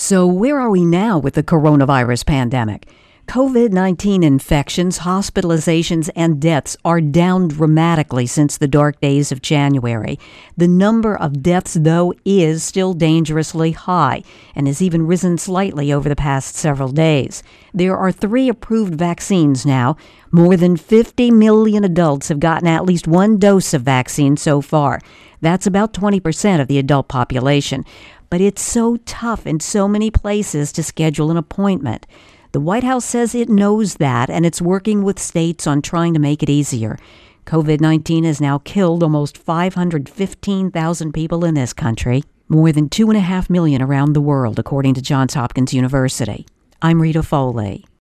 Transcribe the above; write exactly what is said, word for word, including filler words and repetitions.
So where are we now with the coronavirus pandemic? COVID nineteen infections, hospitalizations, and deaths are down dramatically since the dark days of January. The number of deaths, though, is still dangerously high and has even risen slightly over the past several days. There are three approved vaccines now. More than fifty million adults have gotten at least one dose of vaccine so far. That's about twenty percent of the adult population. But it's so tough in so many places to schedule an appointment. The White House says it knows that, and it's working with states on trying to make it easier. COVID nineteen has now killed almost five hundred fifteen thousand people in this country, more than two point five million around the world, according to Johns Hopkins University. I'm Rita Foley.